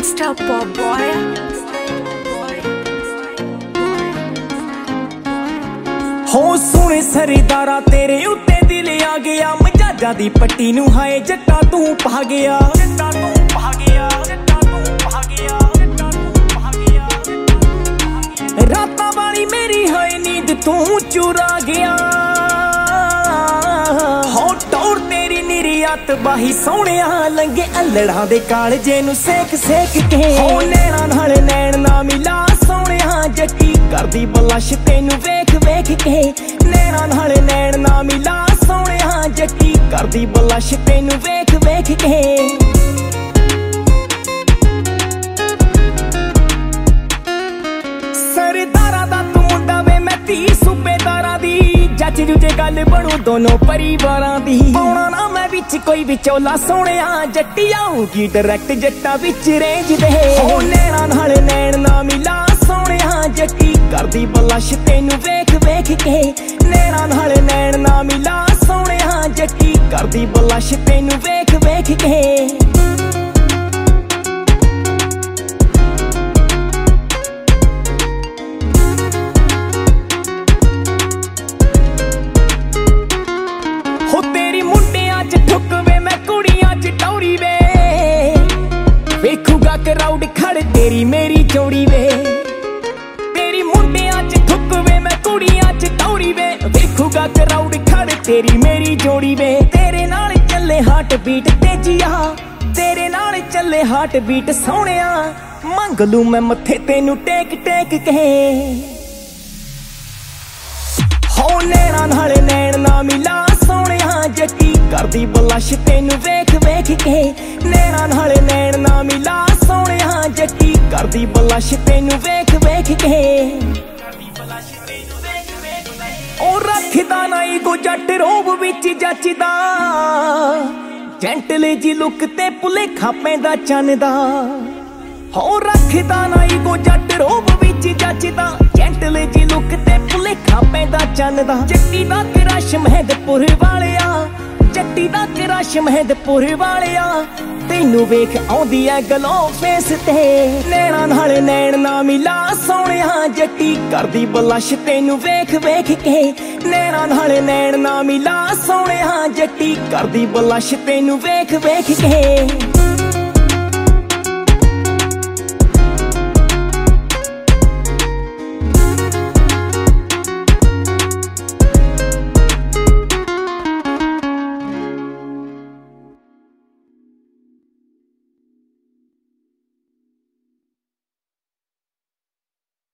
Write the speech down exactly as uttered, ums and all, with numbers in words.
gangsta pop boy. हो सोने सरदारा तेरे उत्ते दिल आ गया, मजाजा दी पट्टी नू हाए जट्टा तू पा गया, जट्टा तू पा गया, जट्टा तू पा गया, जट्टा तू पा गया। रातां वाली मेरी हाए नींद तू चुरा गया, हो टौर तेरी निरियत बाही सोहणिया लंगे अल्लड़ां दे कालजे नू सेक सेक के। हो नैना नाल नैन ना मिला सोहणिया जट्टी करदी बलश तेनू वेख वेख के, नैना नाल नैन ना मिला सोहणिया जट्टी करदी बलश तेनू वेख वेख के। सरदारा दा तू मुंडा वे मैं धी सूबेदारा दी, जज जुजे गल बनू दोनों परिवारां दी। पाउणा ना मैं विच कोई विचोला सोहणिया जट्टी आऊगी डायरैक्ट जट्टा विच रेंज दे। हो नैना नाल नैन ना मिला सोहणिया जट्टी करदी बलश तेनू वेख वेख के, नैना नाल नैन ना मिला सोहणिया जट्टी करदी बलश तेनू वेख वेख के। हो तेरी मुंडियां च ठुक वे मैं कुड़ियां च टौरी वे, वेखूगा क्राउड खड़ तेरी मेरी जोड़ी वे। तेरी मुंडियां च ठुक वे मैं कुड़ियां च टौरी वे, वेखूगा क्राउड खड़ तेरी मेरी जोड़ी वे। तेरे नाल चले हार्ट बीट तेजिया, तेरे नाल चले हार्ट बीट सोहणिया, मंग लूं मैं मत्थे तेनू टेक टेक के। हो नैना नाल नैन ना मिला सोहणिया जट्टी करदी बलश तेनू वेख वेख के, नैना नाल नैन ना मिला सोहणिया जट्टी करदी बलश तेनू वेख वेख के। ओ रखदा नाई को जट रोब विच जचदा, जेंटल जी लुक ते भुलेखा पैंदा चन्न दा। हो रखदा नाई को जट रोब विच जचदा, जेंटल जी लुक ते भुलेखा पैंदा चन्न दा। जट्टी दा क्रश महदपुर वालिया, जट्टी दा क्रश महदपुर वालिया, तेनू वेख आउंदी ऐ गलो फेस ते। नैना नाल नैन ना मिला सोहणिया जट्टी करदी बलश तेनू वेख वेख के, नैना नाल नैन ना मिला सोहणिया जट्टी करदी बलश तेनू वेख वेख के।